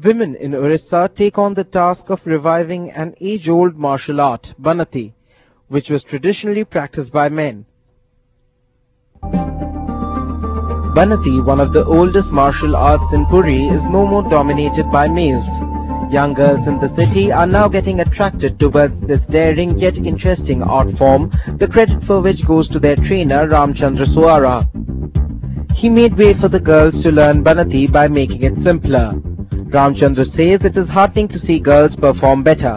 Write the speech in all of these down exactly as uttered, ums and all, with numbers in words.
Women in Orissa take on the task of reviving an age-old martial art, Banati, which was traditionally practiced by men. Banati, one of the oldest martial arts in Puri, is no more dominated by males. Young girls in the city are now getting attracted towards this daring yet interesting art form, the credit for which goes to their trainer Ramchandra Suara. He made way for the girls to learn Banati by making it simpler. Ramchandra says it is heartening to see girls perform better.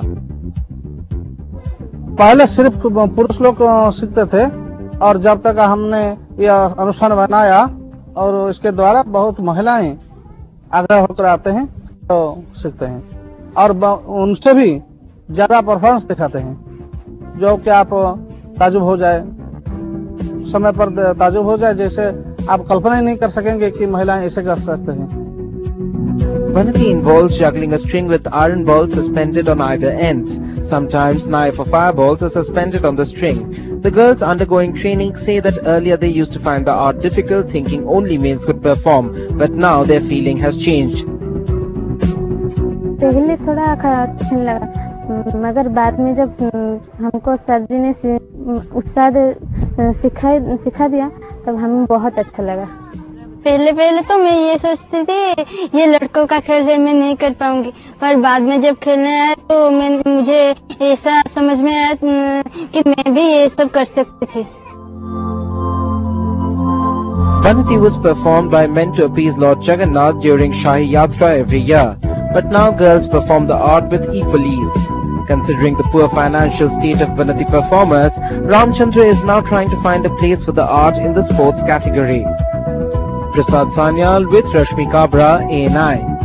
पहले सिर्फ पुरुष लोग सीखते थे और जब तक हमने यह अनुष्ठान बनाया और इसके द्वारा बहुत महिलाएं आग्रह होकर आते हैं तो सीखते हैं और उनसे भी ज्यादा परफॉर्मेंस दिखाते हैं जो कि आप ताजुब हो जाए समय पर ताजुब हो जाए जैसे आप कल्पना ही नहीं कर सकेंगे कि महिलाएं ऐसे कर सकते हैं. Banati involves juggling a string with iron balls suspended on either ends. Sometimes knife or fireballs are suspended on the string. The girls undergoing training say that earlier they used to find the art difficult, thinking only males could perform, but now their feeling has changed. पहले थोड़ा कठिन लगा मगर बाद में जब हमको sir जी ने उत्साह सिखा सिखा दिया तब हमें बहुत अच्छा लगा. पहले पहले तो मैं ये सोचती थी ये लड़कों का खेल है मैं नहीं कर पाऊंगी पर बाद में जब खेलने आया तो मैं मुझे ऐसा समझ में आया कि मैं भी ये सब कर सकती थी. Banati was performed by men to appease Lord Jagannath during Shahi Yatra every year, but now girls perform the art with equal ease. Considering the poor financial state of Banati performers, Ramchandra is now trying to find a place for the art in the sports category. Prasad Sanyal with Rashmi Kabra, A N I.